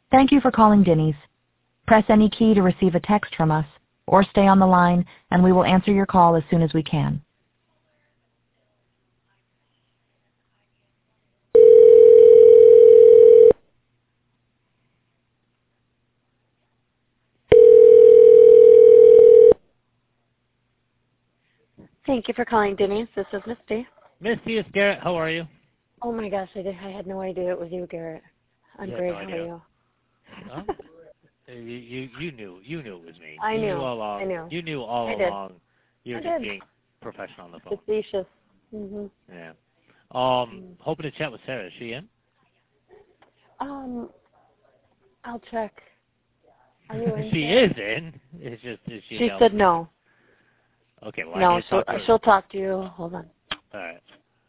Thank you for calling Denny's. Press any key to receive a text from us, or stay on the line, and we will answer your call as soon as we can. Thank you for calling Denny's. This is Misty. Misty, it's Garrett. How are you? Oh my gosh, I had no idea it was you, Garrett. I'm great. How are you? Huh? You knew it was me. I knew all along. I knew. You knew all along. You were just being professional on the phone. Facetious. Mm-hmm. Yeah. Hoping to chat with Sarah. Is she in? I'll check. Are you in? She is in. It's just is she? She said no. Okay. Well, no, she'll talk to you. Hold on. All right.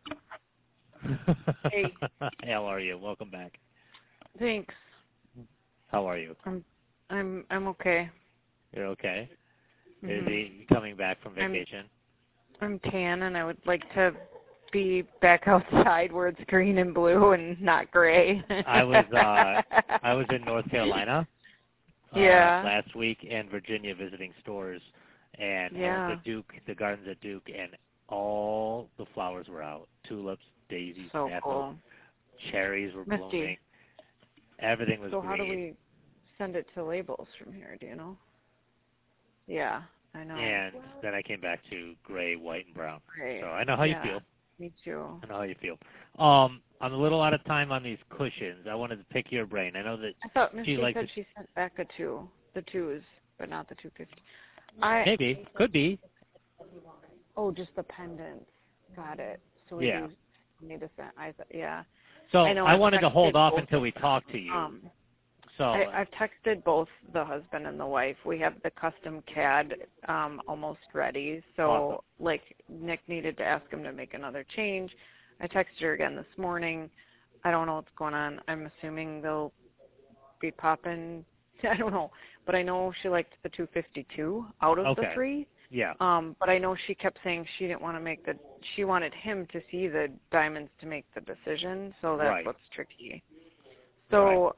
Hey. How are you? Welcome back. Thanks. How are you? I'm okay. You're okay? Mm-hmm. Is he coming back from vacation? I'm tan, and I would like to be back outside where it's green and blue and not gray. I was in North Carolina last week and Virginia visiting stores, and the gardens at Duke, and all the flowers were out. Tulips, daisies, cool. Cherries were blooming. Everything was green. So how do we send it to labels from here, do you know? Yeah, I know. And then I came back to gray, white, and brown. Great. So I know how you feel. Me too. I know how you feel. I'm a little out of time on these cushions. I wanted to pick your brain. I know that I thought Misty said she sent back the twos, but not the 250. Maybe. Could be. Oh, just the pendants. Got it. So we need to send. So I wanted to hold off until we talk to you. I've texted both the husband and the wife. We have the custom CAD almost ready. So, Nick needed to ask him to make another change. I texted her again this morning. I don't know what's going on. I'm assuming they'll be popping. I don't know. But I know she liked the 252 out of the three. Yeah. But I know she kept saying she didn't want to she wanted him to see the diamonds to make the decision. So that's what's tricky. So,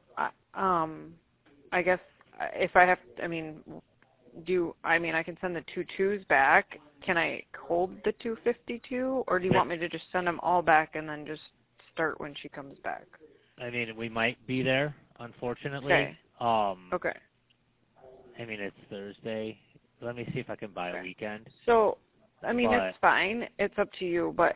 I guess if I have, I can send the 2 twos back. Can I hold the 252, or do you want me to just send them all back and then just start when she comes back? I mean, we might be there, unfortunately. Okay. Okay. I mean, it's Thursday. Let me see if I can buy a weekend. So, it's fine. It's up to you, but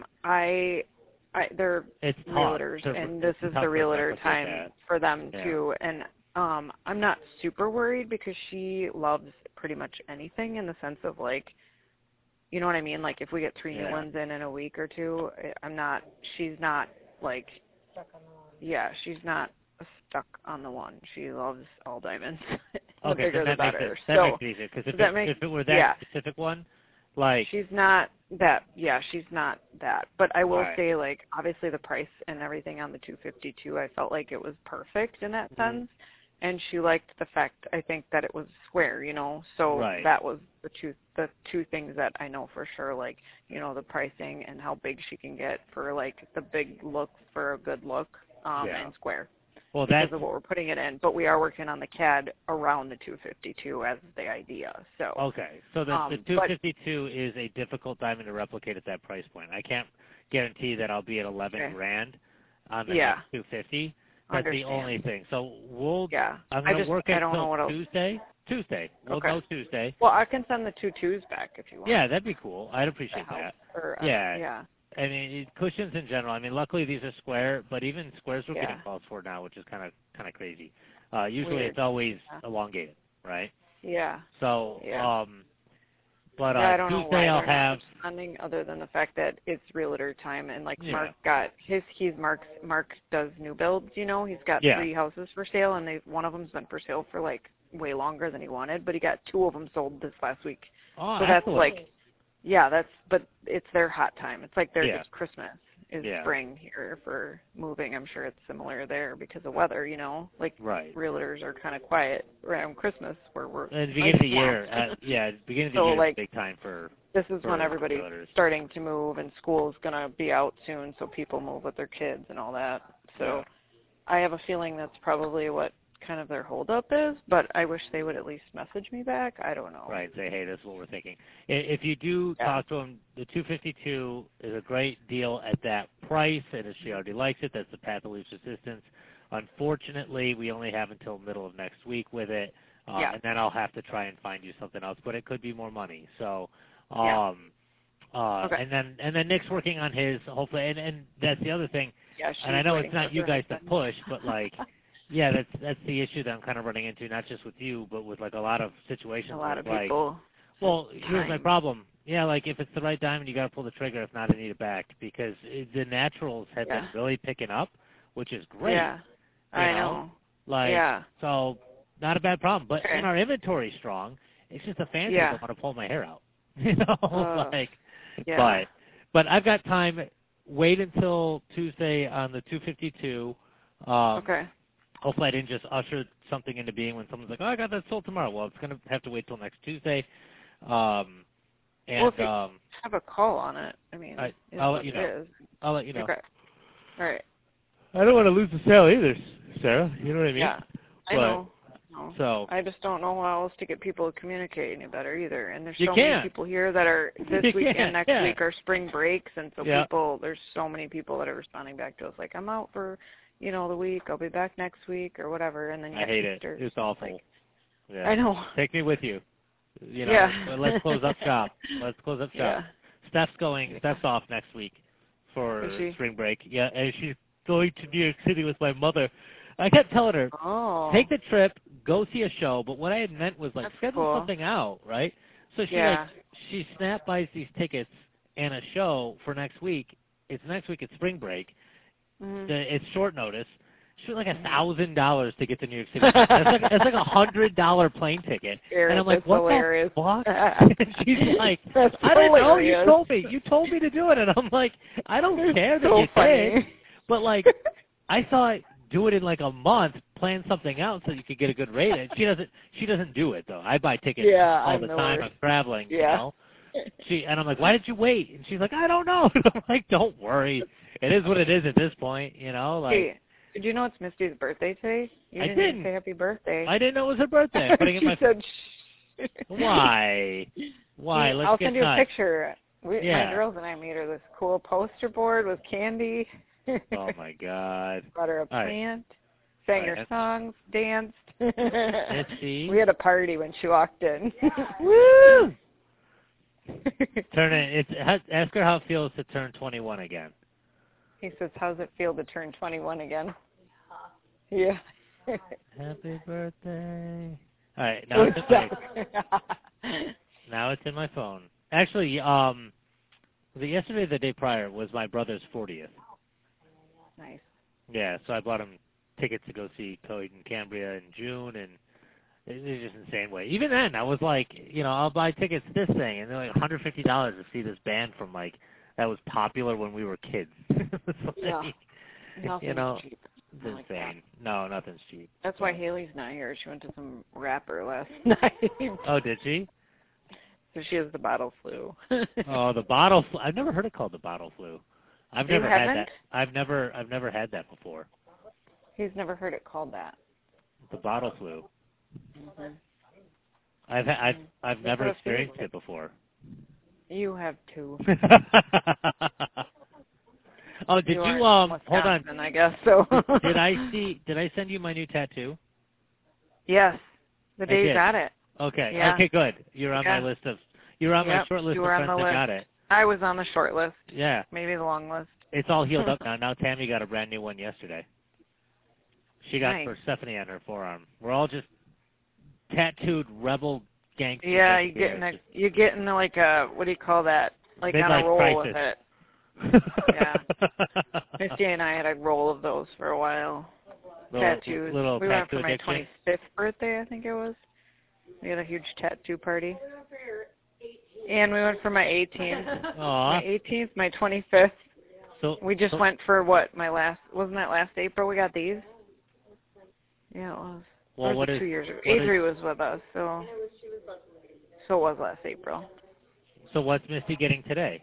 they're realtors, and this is the realtor time for them too. And I'm not super worried because she loves pretty much anything in the sense of you know what I mean? Like if we get 3 new ones in a week or two, she's not stuck on the one. Yeah, she's not stuck on the one. She loves all diamonds. The bigger the better. That makes it easier because if it were that specific one, she's not that. Yeah, she's not that. But I will say, obviously the price and everything on the 252, I felt like it was perfect in that sense. And she liked the fact, I think, that it was square, So that was the two things that I know for sure, the pricing and how big she can get for the big look for a good look and square. Well, because of what we're putting it in, but we are working on the CAD around the 252 as the idea. So so the 252 is a difficult diamond to replicate at that price point. I can't guarantee that I'll be at 11 grand on the next 250. That's the only thing. So I'm going to work it until Tuesday. We'll go Tuesday. Well, I can send the 2 twos back if you want. Yeah, that'd be cool. I'd appreciate that. Yeah. I mean, cushions in general. I mean, luckily these are square, but even squares are getting calls for now, which is kind of crazy. Usually it's always elongated, right? Yeah. So, but I don't know why I'll they're have not responding other than the fact that it's realtor time, and Mark got Mark does new builds. He's got 3 houses for sale, and one of them's been for sale for way longer than he wanted, but he got 2 of them sold this last week. Oh, so excellent. But it's their hot time. It's it's Christmas is spring here for moving. I'm sure it's similar there because of weather, realtors are kind of quiet around Christmas where we're at the beginning of the year. Beginning of the year is a big time for this is when everybody's starting to move and school's going to be out soon, so people move with their kids and all that. So I have a feeling that's probably what kind of their holdup is, but I wish they would at least message me back. I don't know. Right, say, hey, this is what we're thinking. If you do talk to them, the 252 is a great deal at that price, and if she already likes it, that's the path of least resistance. Unfortunately, we only have until middle of next week with it, and then I'll have to try and find you something else, but it could be more money. So, and then Nick's working on his, hopefully, and that's the other thing. Yeah, and I know it's not you guys to push, but like, yeah, that's the issue that I'm kind of running into, not just with you, but with like a lot of situations. A lot of like, people. Well, here's my problem. Yeah, like if it's the right diamond, you got to pull the trigger. If not, I need it back because the naturals have been really picking up, which is great. Yeah, I know. Like, so not a bad problem. But in our inventory strong, it's just the fans that don't want to pull my hair out. You know, but I've got time. Wait until Tuesday on the 252. Hopefully I didn't just usher something into being when someone's like, oh, I got that sold tomorrow. Well, it's going to have to wait till next Tuesday. Well, if you have a call on it, I mean, I'll let you know. I'll let you know. Okay. All right. I don't want to lose the sale either, Sarah. You know what I mean? Yeah, I know. No. So I just don't know how else to get people to communicate any better either. And there's so many people here that are this week and next week are spring breaks, and so there's so many people that are responding back to us like, I'm out for, the week. I'll be back next week or whatever. And then I hate it. It's awful. Like, I know. Take me with you. Let's close up shop. Steph's off next week for spring break. Yeah, and she's going to New York City with my mother. I kept telling her, take the trip, go see a show, but what I had meant was, like, schedule something out, right? So she snap buys these tickets and a show for next week. It's next week. It's spring break. It's short notice. She was like $1,000 to get to New York City. That's like $100 plane ticket. And I'm like, what the fuck? And she's like, I don't know. You told me to do it. And I'm like, I don't care that you did. But like, I thought do it in like a month, plan something out so you could get a good rate. And she doesn't do it though. I buy tickets all the time. I'm traveling, you know. And I'm like, why did you wait? And she's like, I don't know. And I'm like, don't worry. It is what it is at this point, you know. Like, hey, did you know it's Misty's birthday today? You didn't even say happy birthday. I didn't know it was her birthday. I'm putting it in my said, Why? I'll send you a picture. My girls and I made her this cool poster board with candy. Oh my God! Brought her a plant, sang her songs, danced. Misty. We had a party when she walked in. Woo! Ask her how it feels to turn 21 again. He says, "How's it feel to turn 21 again?" Yeah. Happy birthday! All right, now it's in my phone. Actually, yesterday, the day prior, was my brother's 40th. Nice. Yeah, so I bought him tickets to go see Coheed and Cambria in June, and it was just insane way. Even then, I was like, I'll buy tickets to this thing, and they're like $150 to see this band from like that was popular when we were kids. Nothing's cheap. It's insane. No, nothing's cheap. That's why Haley's not here. She went to some rapper last night. Oh, did she? So she has the bottle flu. Oh, the bottle flu. I've never heard it called the bottle flu. I've never had that. I've never had that before. He's never heard it called that. The bottle flu. Mm-hmm. I've never experienced it before. You have too. Oh, did you hold on? I guess so. Did I send you my new tattoo? Yes. The day you got it. Okay. Yeah. Okay, good. You're on my list of my short list of friends that got it. I was on the short list. Yeah. Maybe the long list. It's all healed up now. Now Tammy got a brand new one yesterday. She got for Stephanie on her forearm. We're all just tattooed rebel gangsters. Yeah, you're getting like a, what do you call that? Like on a roll crisis. with it. Yeah. Misty and I had a roll of those for a while. Tattoos. We went for my addiction. 25th birthday, I think it was. We had a huge tattoo party. And we went for my 18th. Aww. My 18th, my 25th. So we just went for wasn't that last April we got these? Yeah, it was. Well, what is 2 years ago? Adri was with us, so it was last April. So what's Misty getting today?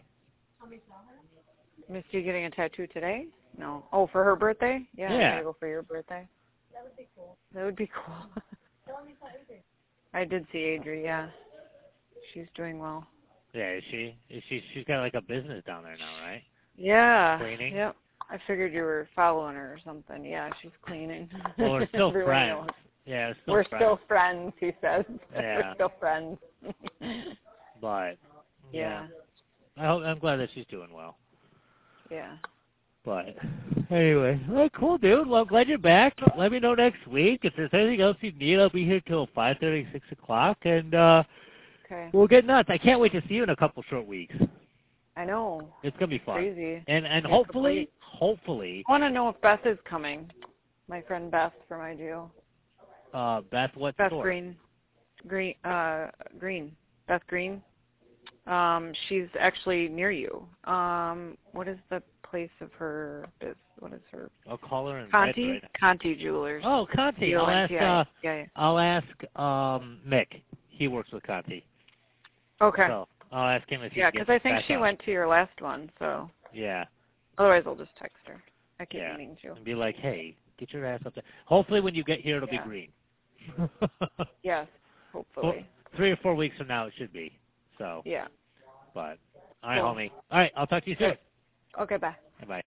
Misty getting a tattoo today? No. Oh, for her birthday? Yeah. I'm gonna go for your birthday. That would be cool. I did see Adri, yeah. She's doing well. Yeah, is she? She's got like a business down there now, right? Yeah. Cleaning? Yep. I figured you were following her or something. Yeah, she's cleaning. Well, we're still friends. Knows. Yeah, we're still friends, he says. Yeah. We're still friends. But, yeah. I'm glad that she's doing well. Yeah. But, anyway, well, cool, dude. Well, I'm glad you're back. Let me know next week. If there's anything else you need, I'll be here till 5:30, 6 o'clock, and okay. We'll get nuts. I can't wait to see you in a couple short weeks. I know. It's going to be fun. Crazy. And hopefully. I want to know if Beth is coming. My friend Beth from IGO. Beth, what Beth store? Green. Beth Green. She's actually near you. What is the place of her biz? What is her? I'll call her in Conti? right. Conti Jewelers. Oh, Conti. I'll ask Mick. He works with Conti. Okay. So I'll ask him if he because I think she went to your last one, so. Yeah. Otherwise, I'll just text her. I keep meaning to. And be like, hey, get your ass up there. Hopefully when you get here, it'll be green. Yes, hopefully. 3 or 4 weeks from now, it should be. So. Yeah. But, all right, homie. All right, I'll talk to you soon. Okay, bye.